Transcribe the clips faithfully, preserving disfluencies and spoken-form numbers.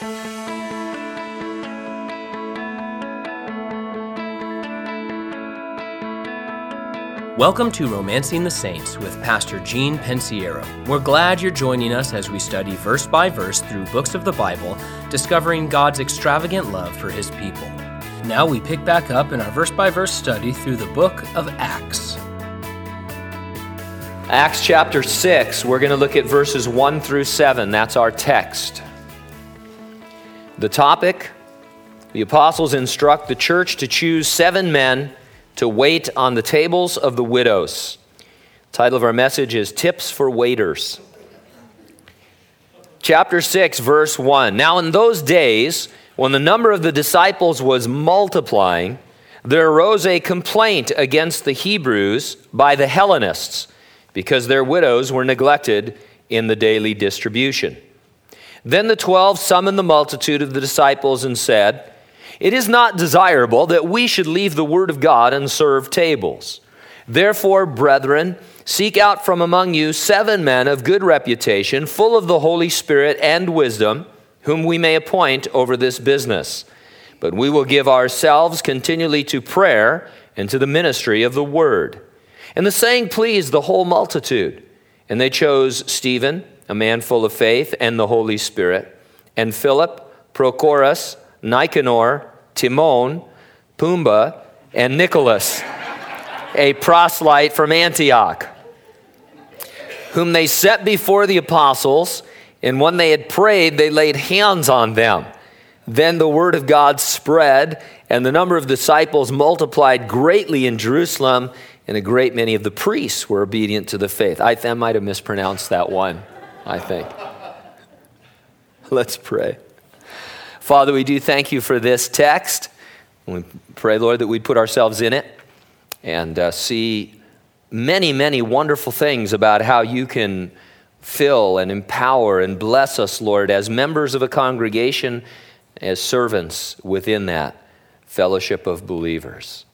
Welcome to Romancing the Saints with Pastor Gene Pensiero. We're glad you're joining us as we study verse by verse through books of the Bible, discovering God's extravagant love for His people. Now we pick back up in our verse by verse study through the book of Acts. Acts chapter six, we're going to look at verses one through seven. That's our text. The topic, the apostles instruct the church to choose seven men to wait on the tables of the widows. The title of our message is Tips for Waiters. Chapter six, verse one. Now in those days, when the number of the disciples was multiplying, there arose a complaint against the Hebrews by the Hellenists, because their widows were neglected in the daily distribution. Then the twelve summoned the multitude of the disciples and said, "It is not desirable that we should leave the word of God and serve tables. Therefore, brethren, seek out from among you seven men of good reputation, full of the Holy Spirit and wisdom, whom we may appoint over this business. But we will give ourselves continually to prayer and to the ministry of the word." And the saying pleased the whole multitude. And they chose Stephen, a man full of faith and the Holy Spirit, and Philip, Prochorus, Nicanor, Timon, Pumbaa, and Nicholas, a proselyte from Antioch, whom they set before the apostles, and when they had prayed, they laid hands on them. Then the word of God spread, and the number of disciples multiplied greatly in Jerusalem, and a great many of the priests were obedient to the faith. I, I might have mispronounced that one, I think. Let's pray. Father, we do thank you for this text. We pray, Lord, that we'd put ourselves in it and uh, see many, many wonderful things about how you can fill and empower and bless us, Lord, as members of a congregation, as servants within that fellowship of believers.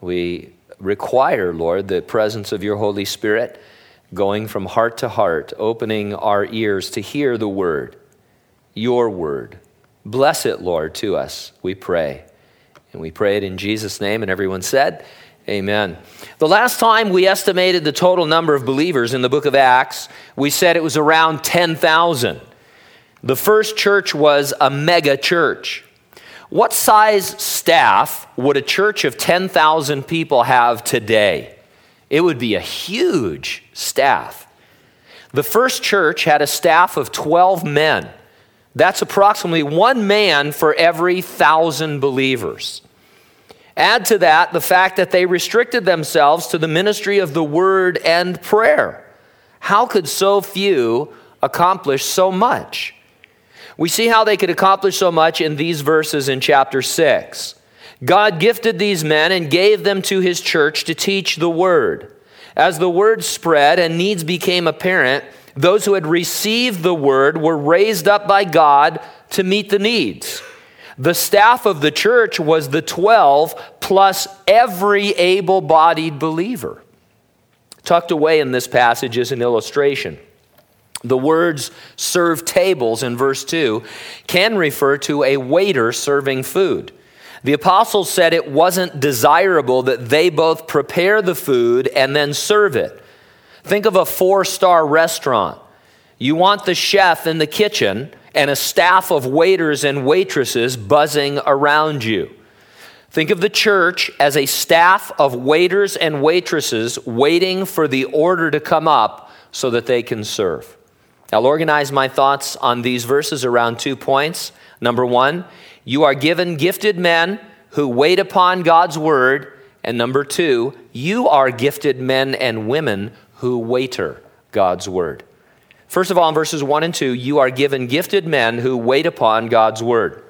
We require, Lord, the presence of your Holy Spirit going from heart to heart, opening our ears to hear the word, your word. Bless it, Lord, to us, we pray. And we pray it in Jesus' name, and everyone said, amen. The last time we estimated the total number of believers in the book of Acts, we said it was around ten thousand. The first church was a mega church. What size staff would a church of ten thousand people have today? It would be a huge staff. The first church had a staff of twelve men. That's approximately one man for every thousand believers. Add to that the fact that they restricted themselves to the ministry of the word and prayer. How could so few accomplish so much? We see how they could accomplish so much in these verses in chapter six. God gifted these men and gave them to his church to teach the word. As the word spread and needs became apparent, those who had received the word were raised up by God to meet the needs. The staff of the church was the twelve plus every able-bodied believer. Tucked away in this passage is an illustration. The words serve tables in verse two can refer to a waiter serving food. The apostles said it wasn't desirable that they both prepare the food and then serve it. Think of a four-star restaurant. You want the chef in the kitchen and a staff of waiters and waitresses buzzing around you. Think of the church as a staff of waiters and waitresses waiting for the order to come up so that they can serve. I'll organize my thoughts on these verses around two points. Number one, you are given gifted men who wait upon God's word. And number two, you are gifted men and women who waiter God's word. First of all, in verses one and two, you are given gifted men who wait upon God's word.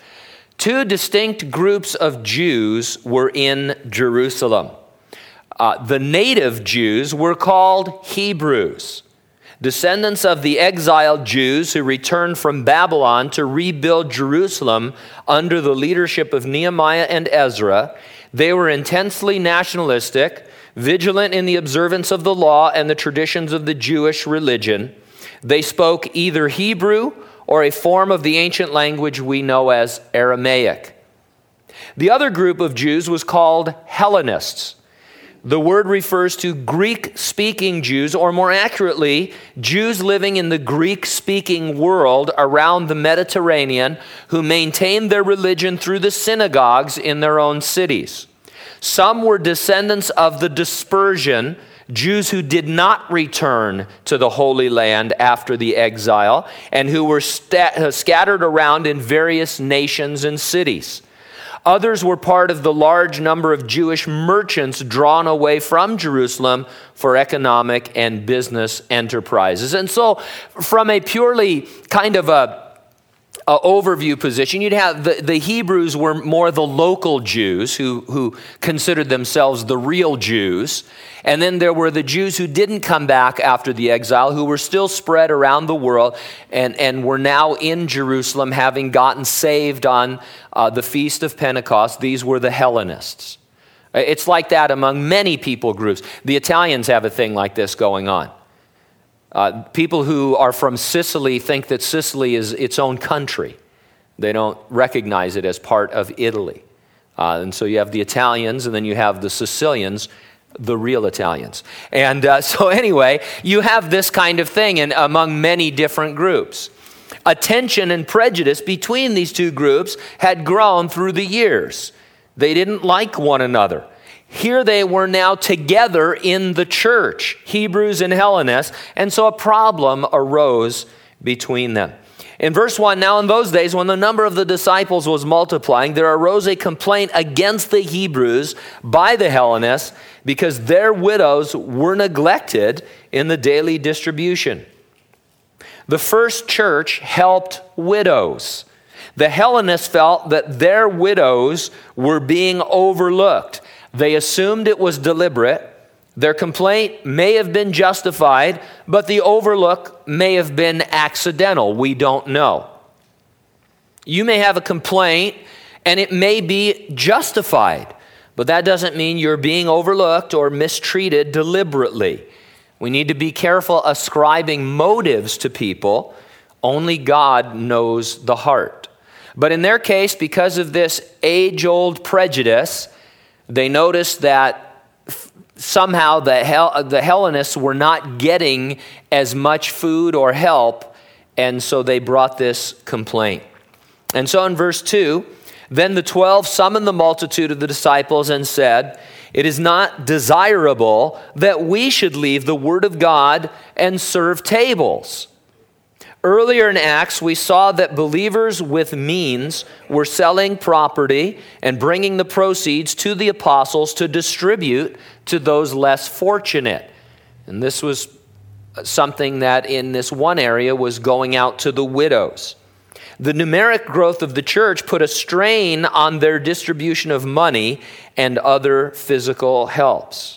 Two distinct groups of Jews were in Jerusalem. Uh, the native Jews were called Hebrews, descendants of the exiled Jews who returned from Babylon to rebuild Jerusalem under the leadership of Nehemiah and Ezra. They were intensely nationalistic, vigilant in the observance of the law and the traditions of the Jewish religion. They spoke either Hebrew or a form of the ancient language we know as Aramaic. The other group of Jews was called Hellenists. The word refers to Greek-speaking Jews, or more accurately, Jews living in the Greek-speaking world around the Mediterranean who maintained their religion through the synagogues in their own cities. Some were descendants of the dispersion, Jews who did not return to the Holy Land after the exile and who were sta- scattered around in various nations and cities. Others were part of the large number of Jewish merchants drawn away from Jerusalem for economic and business enterprises. And so from a purely kind of a Uh, overview position, you'd have the, the Hebrews were more the local Jews who, who considered themselves the real Jews. And then there were the Jews who didn't come back after the exile, who were still spread around the world and, and were now in Jerusalem, having gotten saved on uh, the Feast of Pentecost. These were the Hellenists. It's like that among many people groups. The Italians have a thing like this going on. Uh, people who are from Sicily think that Sicily is its own country. They don't recognize it as part of Italy. Uh, and so you have the Italians, and then you have the Sicilians, the real Italians. And uh, so anyway, you have this kind of thing in, among many different groups. A tension and prejudice between these two groups had grown through the years. They didn't like one another. Here they were now together in the church, Hebrews and Hellenists, and so a problem arose between them. In verse one, now in those days when the number of the disciples was multiplying, there arose a complaint against the Hebrews by the Hellenists because their widows were neglected in the daily distribution. The first church helped widows. The Hellenists felt that their widows were being overlooked. They assumed it was deliberate. Their complaint may have been justified, but the overlook may have been accidental. We don't know. You may have a complaint, and it may be justified, but that doesn't mean you're being overlooked or mistreated deliberately. We need to be careful ascribing motives to people. Only God knows the heart. But in their case, because of this age-old prejudice, they noticed that somehow the, Hell, the Hellenists were not getting as much food or help, and so they brought this complaint. And so in verse two, then the twelve summoned the multitude of the disciples and said, "It is not desirable that we should leave the word of God and serve tables." Earlier in Acts, we saw that believers with means were selling property and bringing the proceeds to the apostles to distribute to those less fortunate. And this was something that in this one area was going out to the widows. The numeric growth of the church put a strain on their distribution of money and other physical helps.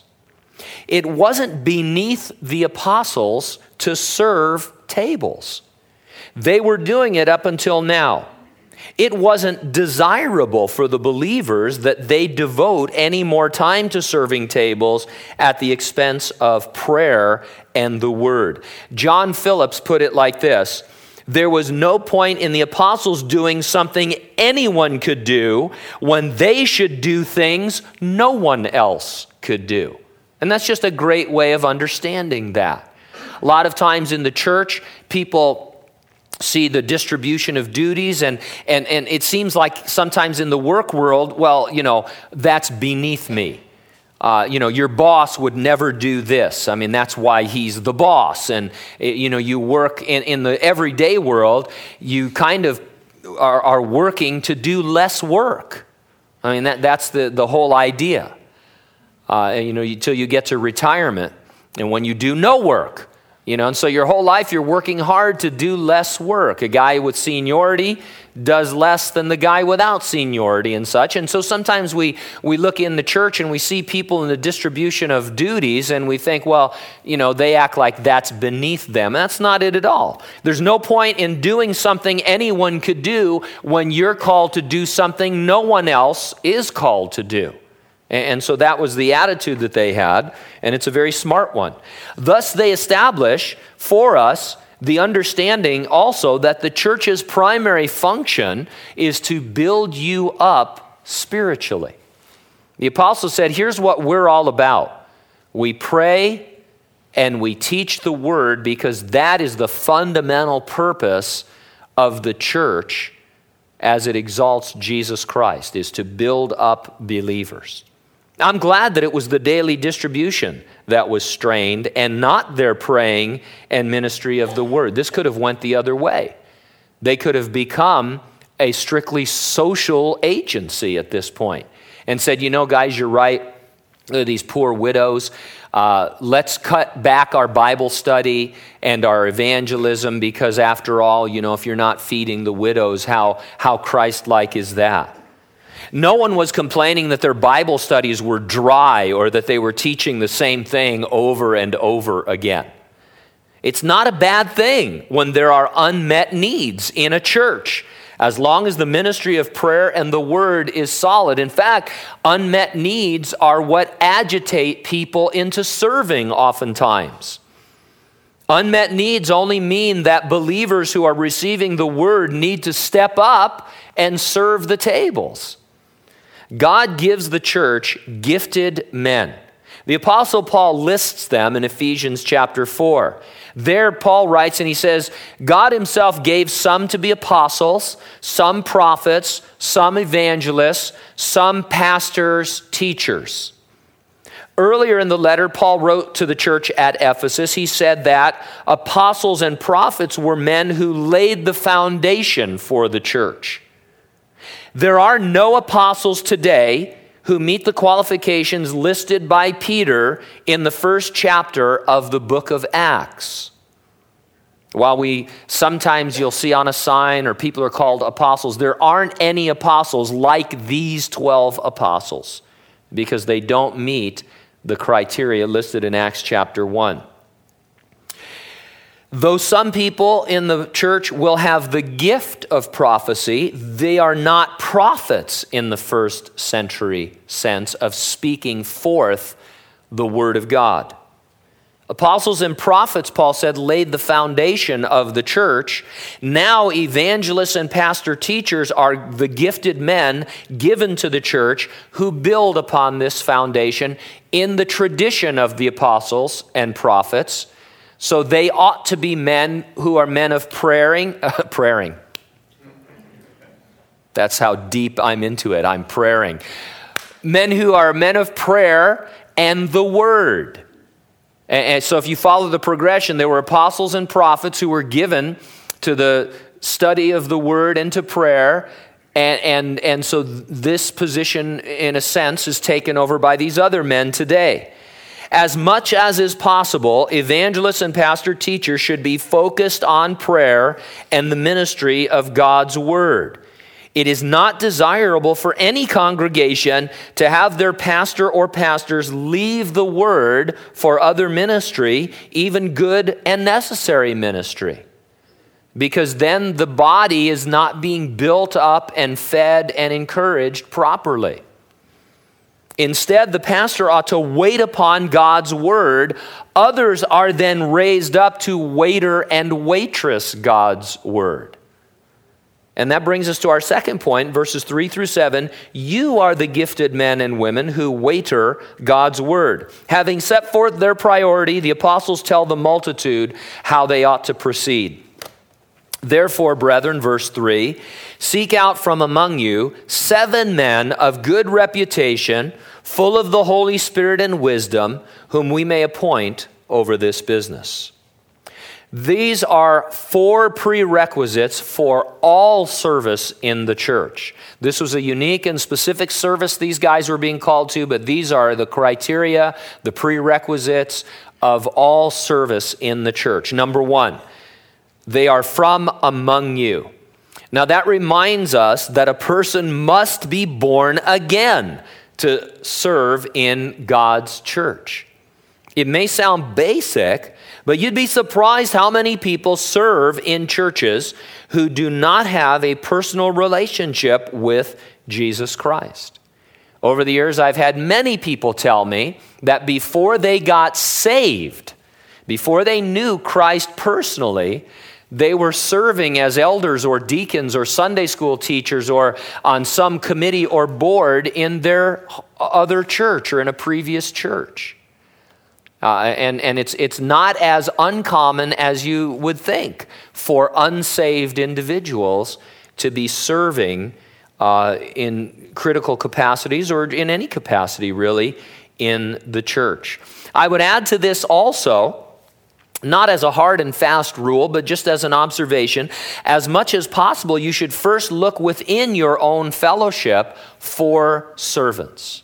It wasn't beneath the apostles to serve tables. They were doing it up until now. It wasn't desirable for the believers that they devote any more time to serving tables at the expense of prayer and the word. John Phillips put it like this: there was no point in the apostles doing something anyone could do when they should do things no one else could do. And that's just a great way of understanding that. A lot of times in the church, people see the distribution of duties, and, and, and it seems like sometimes in the work world, well, you know, that's beneath me. Uh, you know, your boss would never do this. I mean, that's why he's the boss. And, you know, you work in, in the everyday world, you kind of are, are working to do less work. I mean, that, that's the, the whole idea. Uh, you know, until you get to retirement, and when you do no work. You know, and so your whole life you're working hard to do less work. A guy with seniority does less than the guy without seniority and such. And so sometimes we, we look in the church and we see people in the distribution of duties and we think, well, you know, they act like that's beneath them. That's not it at all. There's no point in doing something anyone could do when you're called to do something no one else is called to do. And so that was the attitude that they had, and it's a very smart one. Thus they establish for us the understanding also that the church's primary function is to build you up spiritually. The apostle said, here's what we're all about. We pray and we teach the word because that is the fundamental purpose of the church as it exalts Jesus Christ, is to build up believers. I'm glad that it was the daily distribution that was strained and not their praying and ministry of the word. This could have went the other way. They could have become a strictly social agency at this point and said, you know, guys, you're right. These poor widows, uh, let's cut back our Bible study and our evangelism because after all, you know, if you're not feeding the widows, how, how Christ-like is that? No one was complaining that their Bible studies were dry or that they were teaching the same thing over and over again. It's not a bad thing when there are unmet needs in a church, as long as the ministry of prayer and the word is solid. In fact, unmet needs are what agitate people into serving oftentimes. Unmet needs only mean that believers who are receiving the word need to step up and serve the tables. God gives the church gifted men. The Apostle Paul lists them in Ephesians chapter four. There, Paul writes and he says, God himself gave some to be apostles, some prophets, some evangelists, some pastors, teachers. Earlier in the letter, Paul wrote to the church at Ephesus, he said that apostles and prophets were men who laid the foundation for the church. There are no apostles today who meet the qualifications listed by Peter in the first chapter of the book of Acts. While we sometimes you'll see on a sign or people are called apostles, there aren't any apostles like these twelve apostles because they don't meet the criteria listed in Acts chapter one. Though some people in the church will have the gift of prophecy, they are not prophets in the first century sense of speaking forth the word of God. Apostles and prophets, Paul said, laid the foundation of the church. Now evangelists and pastor teachers are the gifted men given to the church who build upon this foundation in the tradition of the apostles and prophets. So they ought to be men who are men of praying, uh, praying. That's how deep I'm into it. I'm praying. Men who are men of prayer and the word. And, and so if you follow the progression, there were apostles and prophets who were given to the study of the word and to prayer. And, and, and so this position, in a sense, is taken over by these other men today. As much as is possible, evangelists and pastor teachers should be focused on prayer and the ministry of God's word. It is not desirable for any congregation to have their pastor or pastors leave the word for other ministry, even good and necessary ministry, because then the body is not being built up and fed and encouraged properly. Instead, the pastor ought to wait upon God's word. Others are then raised up to waiter and waitress God's word. And that brings us to our second point, verses three through seven. You are the gifted men and women who waiter God's word. Having set forth their priority, the apostles tell the multitude how they ought to proceed. Therefore, brethren, verse three, seek out from among you seven men of good reputation, full of the Holy Spirit and wisdom, whom we may appoint over this business. These are four prerequisites for all service in the church. This was a unique and specific service these guys were being called to, but these are the criteria, the prerequisites of all service in the church. Number one, they are from among you. Now that reminds us that a person must be born again to serve in God's church. It may sound basic, but you'd be surprised how many people serve in churches who do not have a personal relationship with Jesus Christ. Over the years, I've had many people tell me that before they got saved, Before they knew Christ personally, they were serving as elders or deacons or Sunday school teachers or on some committee or board in their other church or in a previous church. Uh, and and it's, it's not as uncommon as you would think for unsaved individuals to be serving uh, in critical capacities or in any capacity really in the church. I would add to this also, not as a hard and fast rule, but just as an observation, as much as possible, you should first look within your own fellowship for servants.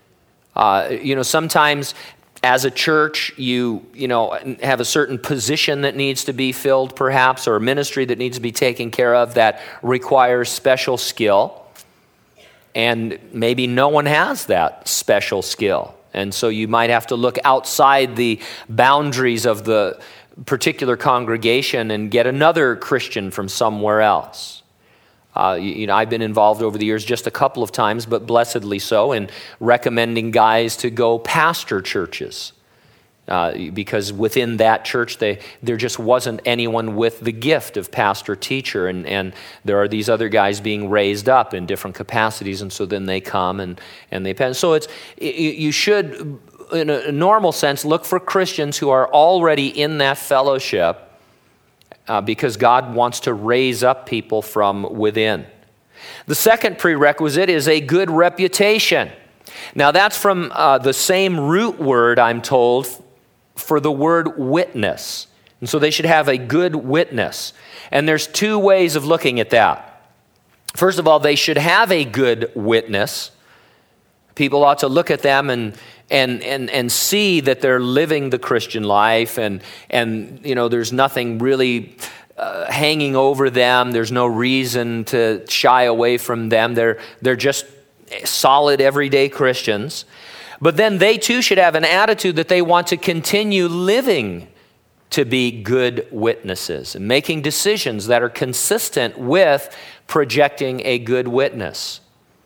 Uh, you know, sometimes as a church, you, you know, have a certain position that needs to be filled perhaps, or a ministry that needs to be taken care of that requires special skill. And maybe no one has that special skill. And so you might have to look outside the boundaries of the particular congregation and get another Christian from somewhere else. Uh, you, you know, I've been involved over the years just a couple of times, but blessedly so, in recommending guys to go pastor churches. Uh, because within that church, they, there just wasn't anyone with the gift of pastor teacher, and, and there are these other guys being raised up in different capacities, and so then they come and, and they pass. So it's you should, in a normal sense, look for Christians who are already in that fellowship uh, because God wants to raise up people from within. The second prerequisite is a good reputation. Now that's from uh, the same root word, I'm told, for the word witness. And so they should have a good witness. And there's two ways of looking at that. First of all, they should have a good witness. People ought to look at them and and and and see that they're living the Christian life, and and you know there's nothing really uh, hanging over them. There's no reason to shy away from them. They're they're just solid everyday Christians. But then they too should have an attitude that they want to continue living to be good witnesses and making decisions that are consistent with projecting a good witness.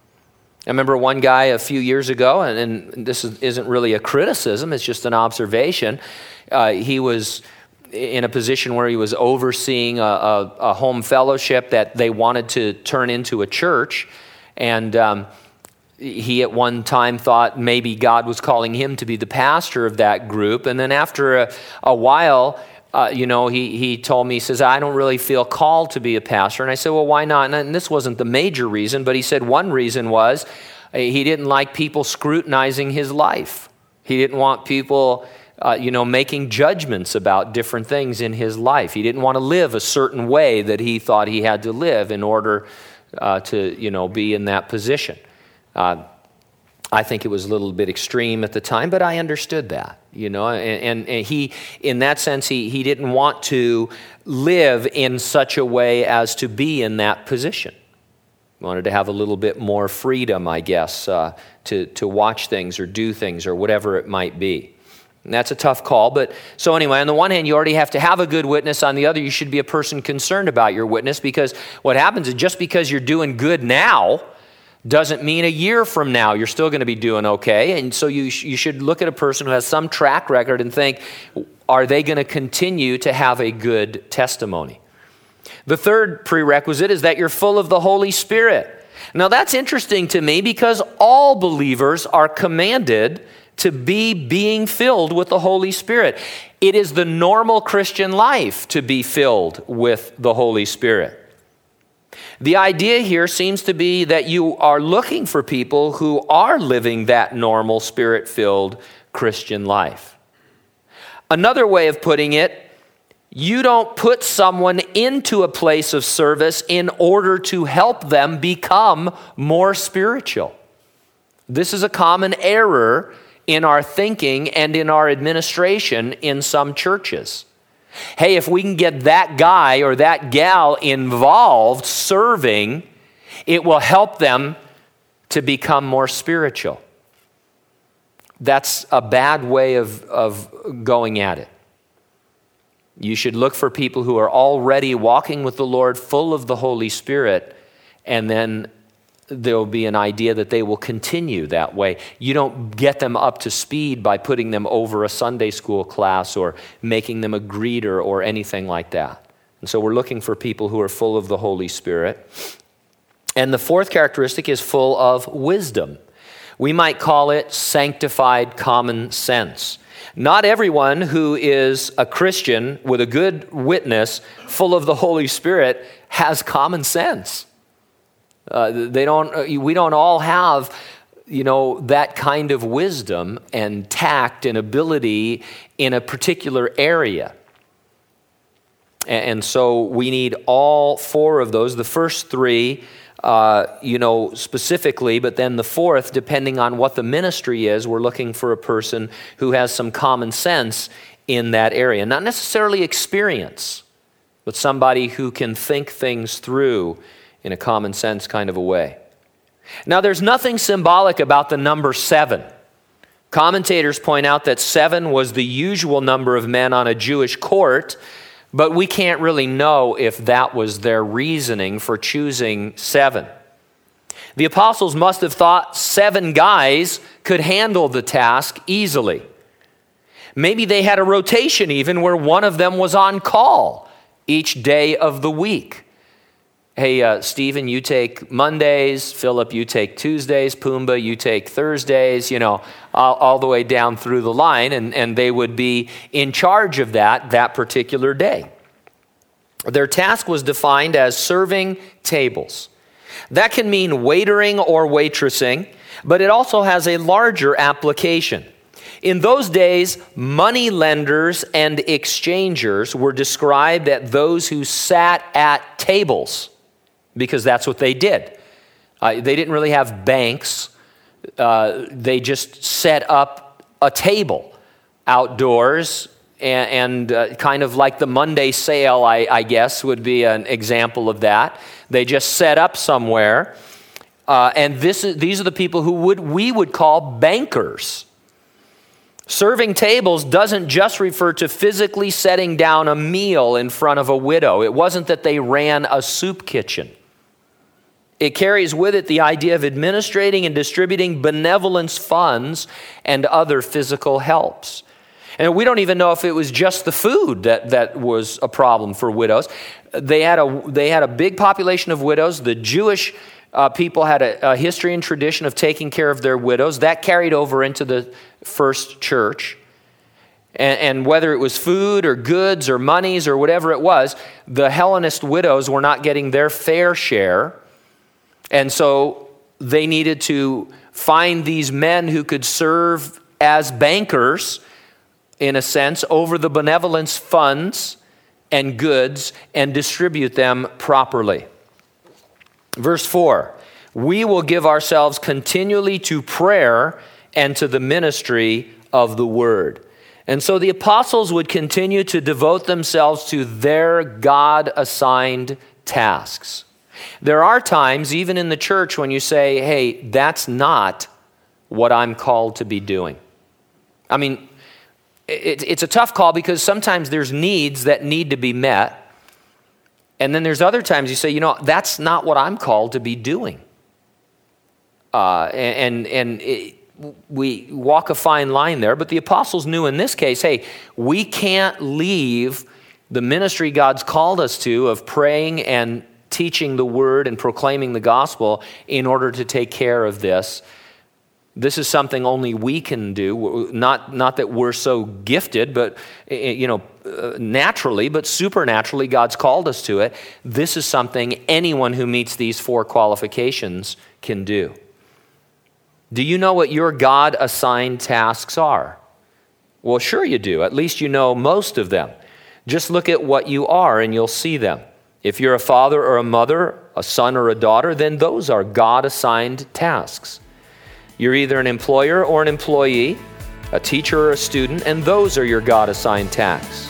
I remember one guy a few years ago, and, and this is, isn't really a criticism, it's just an observation. Uh, he was in a position where he was overseeing a, a, a home fellowship that they wanted to turn into a church, and um, he at one time thought maybe God was calling him to be the pastor of that group. And then after a, a while, uh, you know, he, he told me, he says, I don't really feel called to be a pastor. And I said, well, why not? And, and this wasn't the major reason, but he said one reason was uh, he didn't like people scrutinizing his life. He didn't want people, uh, you know, making judgments about different things in his life. He didn't want to live a certain way that he thought he had to live in order uh, to, you know, be in that position. Uh, I think it was a little bit extreme at the time, but I understood that, you know, and, and, and he, in that sense, he, he didn't want to live in such a way as to be in that position. He wanted to have a little bit more freedom, I guess, uh, to, to watch things or do things or whatever it might be. And that's a tough call. But so anyway, on the one hand, you already have to have a good witness. On the other, you should be a person concerned about your witness, because what happens is just because you're doing good now doesn't mean a year from now you're still going to be doing okay. And so you sh- you should look at a person who has some track record and think, are they going to continue to have a good testimony? The third prerequisite is that you're full of the Holy Spirit. Now that's interesting to me because all believers are commanded to be being filled with the Holy Spirit. It is the normal Christian life to be filled with the Holy Spirit. The idea here seems to be that you are looking for people who are living that normal Spirit-filled Christian life. Another way of putting it, you don't put someone into a place of service in order to help them become more spiritual. This is a common error in our thinking and in our administration in some churches. Hey, if we can get that guy or that gal involved serving, it will help them to become more spiritual. That's a bad way of, of going at it. You should look for people who are already walking with the Lord, full of the Holy Spirit, and then there'll be an idea that they will continue that way. You don't get them up to speed by putting them over a Sunday school class or making them a greeter or anything like that. And so we're looking for people who are full of the Holy Spirit. And the fourth characteristic is full of wisdom. We might call it sanctified common sense. Not everyone who is a Christian with a good witness, full of the Holy Spirit, has common sense. Uh, they don't. We don't all have, you know, that kind of wisdom and tact and ability in a particular area. And, and so we need all four of those. The first three, uh, you know, specifically, but then the fourth, depending on what the ministry is, we're looking for a person who has some common sense in that area. Not necessarily experience, but somebody who can think things through in a common sense kind of a way. Now, there's nothing symbolic about the number seven. Commentators point out that seven was the usual number of men on a Jewish court, but we can't really know if that was their reasoning for choosing seven. The apostles must have thought seven guys could handle the task easily. Maybe they had a rotation even where one of them was on call each day of the week. Hey, uh, Stephen, you take Mondays. Philip, you take Tuesdays. Pumbaa, you take Thursdays, you know, all, all the way down through the line. And, and they would be in charge of that that particular day. Their task was defined as serving tables. That can mean waitering or waitressing, but it also has a larger application. In those days, money lenders and exchangers were described as those who sat at tables, because that's what they did. Uh, they didn't really have banks. Uh, they just set up a table outdoors, and, and uh, kind of like the Monday sale, I, I guess, would be an example of that. They just set up somewhere, uh, and this is, these are the people who would we would call bankers. Serving tables doesn't just refer to physically setting down a meal in front of a widow. It wasn't that they ran a soup kitchen. It carries with it the idea of administrating and distributing benevolence funds and other physical helps. And we don't even know if it was just the food that, that was a problem for widows. They had a they had a big population of widows. The Jewish uh, people had a, a history and tradition of taking care of their widows. That carried over into the first church. And, and whether it was food or goods or monies or whatever it was, the Hellenist widows were not getting their fair share. And so they needed to find these men who could serve as bankers, in a sense, over the benevolence funds and goods and distribute them properly. Verse four, we will give ourselves continually to prayer and to the ministry of the word. And so the apostles would continue to devote themselves to their God-assigned tasks. There are times, even in the church, when you say, hey, that's not what I'm called to be doing. I mean, it, it's a tough call because sometimes there's needs that need to be met. And then there's other times you say, you know, that's not what I'm called to be doing. Uh, and and it, we walk a fine line there. But the apostles knew in this case, hey, we can't leave the ministry God's called us to of praying and teaching the word and proclaiming the gospel in order to take care of this. This is something only we can do. Not, not that we're so gifted, but you know, naturally, but supernaturally, God's called us to it. This is something anyone who meets these four qualifications can do. Do you know what your God-assigned tasks are? Well, sure you do. At least you know most of them. Just look at what you are and you'll see them. If you're a father or a mother, a son or a daughter, then those are God-assigned tasks. You're either an employer or an employee, a teacher or a student, and those are your God-assigned tasks.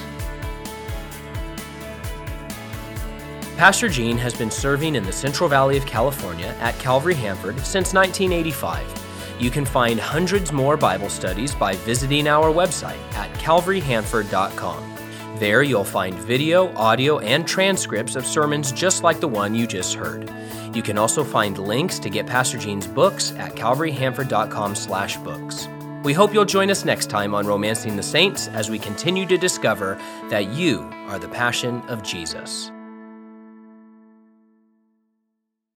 Pastor Gene has been serving in the Central Valley of California at Calvary Hanford since nineteen eighty-five. You can find hundreds more Bible studies by visiting our website at calvary hanford dot com. There you'll find video, audio, and transcripts of sermons just like the one you just heard. You can also find links to get Pastor Gene's books at calvary hanford dot com slash books. We hope you'll join us next time on Romancing the Saints as we continue to discover that you are the passion of Jesus.